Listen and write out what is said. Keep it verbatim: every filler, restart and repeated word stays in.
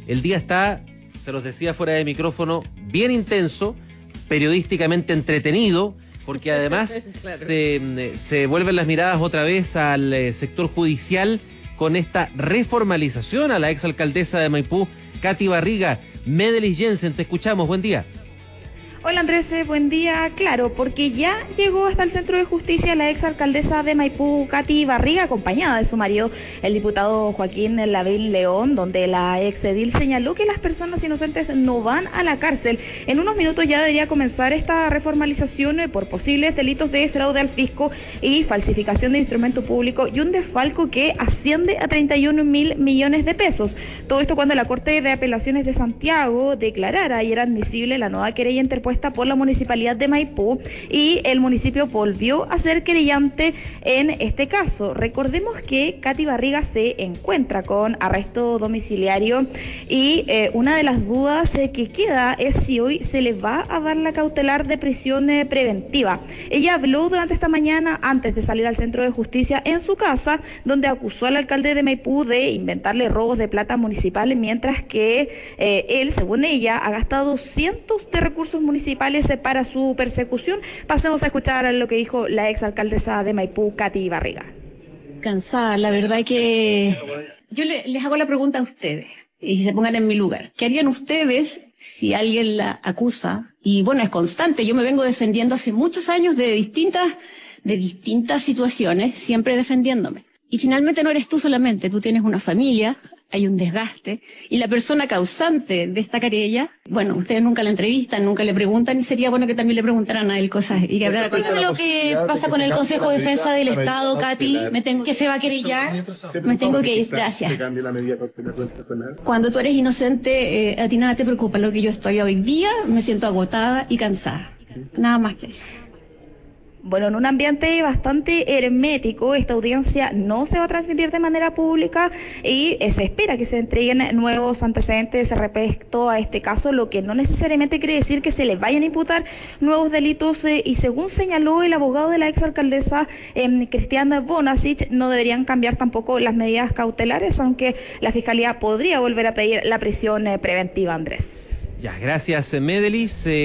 el día está, se los decía fuera de micrófono, bien intenso, periodísticamente entretenido, porque además claro. se, se vuelven las miradas otra vez al eh, sector judicial con esta reformalización a la exalcaldesa de Maipú, Katy Barriga. Medelis Jensen, te escuchamos, buen día. Hola Andrés, buen día. Claro, porque ya llegó hasta el Centro de Justicia la exalcaldesa de Maipú, Katy Barriga, acompañada de su marido, el diputado Joaquín Lavín León, donde la exedil señaló que las personas inocentes no van a la cárcel. En unos minutos ya debería comenzar esta reformalización por posibles delitos de fraude al fisco y falsificación de instrumento público y un desfalco que asciende a treinta y un mil millones de pesos. Todo esto cuando la Corte de Apelaciones de Santiago declarara y era admisible la nueva querella interpuesta por la Municipalidad de Maipú y el municipio volvió a ser querellante en este caso. Recordemos que Katy Barriga se encuentra con arresto domiciliario y eh, una de las dudas eh, que queda es si hoy se le va a dar la cautelar de prisión eh, preventiva. Ella habló durante esta mañana antes de salir al Centro de Justicia en su casa, donde acusó al alcalde de Maipú de inventarle robos de plata municipal, mientras que eh, él, según ella, ha gastado cientos de recursos municipales para su persecución. Pasemos a escuchar lo que dijo la exalcaldesa de Maipú, Katy Barriga. Cansada, la verdad que yo le, les hago la pregunta a ustedes y se pongan en mi lugar. ¿Qué harían ustedes si alguien la acusa? Y bueno, es constante, yo me vengo defendiendo hace muchos años de distintas, de distintas situaciones, siempre defendiéndome. Y finalmente no eres tú solamente, tú tienes una familia, hay un desgaste, y la persona causante de esta querella, bueno, ustedes nunca la entrevistan, nunca le preguntan, y sería bueno que también le preguntaran a él cosas y que hablara con él. ¿Qué es lo que pasa con el Consejo de Defensa del Estado, Katy? Me tengo, que se va a querellar, me tengo que ir, gracias. Cuando tú eres inocente, eh, a ti nada te preocupa, lo que yo estoy hoy día, me siento agotada y cansada, nada más que eso. Bueno, en un ambiente bastante hermético, esta audiencia no se va a transmitir de manera pública y eh, se espera que se entreguen nuevos antecedentes respecto a este caso, lo que no necesariamente quiere decir que se le vayan a imputar nuevos delitos eh, y según señaló el abogado de la exalcaldesa, eh, Cristian Bonasic, no deberían cambiar tampoco las medidas cautelares, aunque la Fiscalía podría volver a pedir la prisión eh, preventiva, Andrés. Ya, gracias, Medelis. Eh...